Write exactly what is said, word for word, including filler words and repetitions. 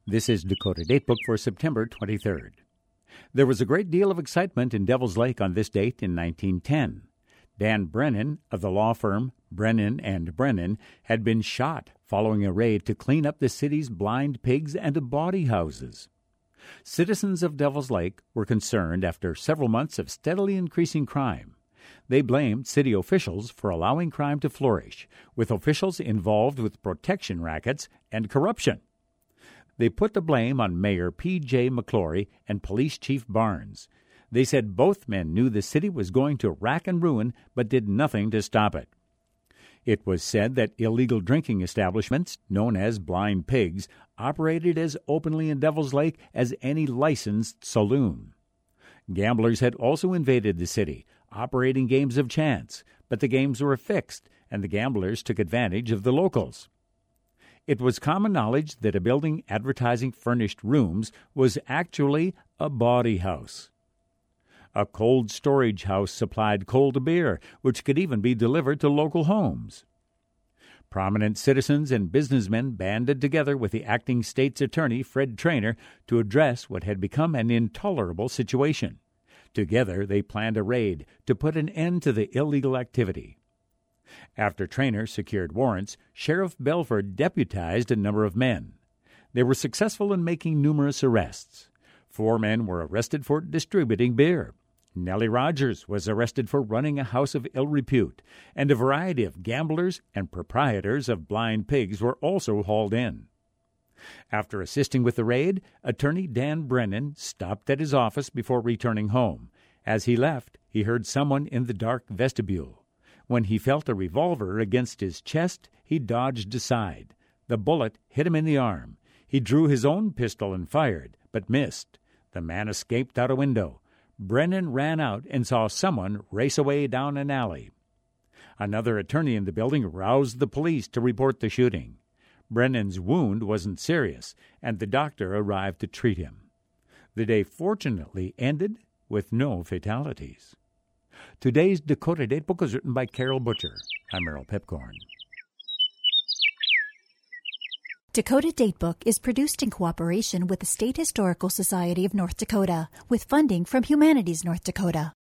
This is Dakota Datebook for September twenty-third. There was a great deal of excitement in Devil's Lake on this date in nineteen ten. Dan Brennan of the law firm Brennan and Brennan had been shot following a raid to clean up the city's blind pigs and bawdy houses. Citizens of Devil's Lake were concerned after several months of steadily increasing crime. They blamed city officials for allowing crime to flourish, with officials involved with protection rackets and corruption. They put the blame on Mayor P J McClory and Police Chief Barnes. They said both men knew the city was going to rack and ruin, but did nothing to stop it. It was said that illegal drinking establishments, known as blind pigs, operated as openly in Devil's Lake as any licensed saloon. Gamblers had also invaded the city, operating games of chance, but the games were fixed, and the gamblers took advantage of the locals. It was common knowledge that a building advertising furnished rooms was actually a bawdy house. A cold storage house supplied cold beer, which could even be delivered to local homes. Prominent citizens and businessmen banded together with the acting state's attorney, Fred Trainer, to address what had become an intolerable situation. Together, they planned a raid to put an end to the illegal activity. After Trainer secured warrants, Sheriff Belford deputized a number of men. They were successful in making numerous arrests. Four men were arrested for distributing beer. Nellie Rogers was arrested for running a house of ill repute, and a variety of gamblers and proprietors of blind pigs were also hauled in. After assisting with the raid, Attorney Dan Brennan stopped at his office before returning home. As he left, he heard someone in the dark vestibule. When he felt a revolver against his chest, he dodged aside. The bullet hit him in the arm. He drew his own pistol and fired, but missed. The man escaped out a window. Brennan ran out and saw someone race away down an alley. Another attorney in the building roused the police to report the shooting. Brennan's wound wasn't serious, and the doctor arrived to treat him. The day fortunately ended with no fatalities. Today's Dakota Datebook was written by Carol Butcher. I'm Merrill Pipcorn. Dakota Datebook is produced in cooperation with the State Historical Society of North Dakota, with funding from Humanities North Dakota.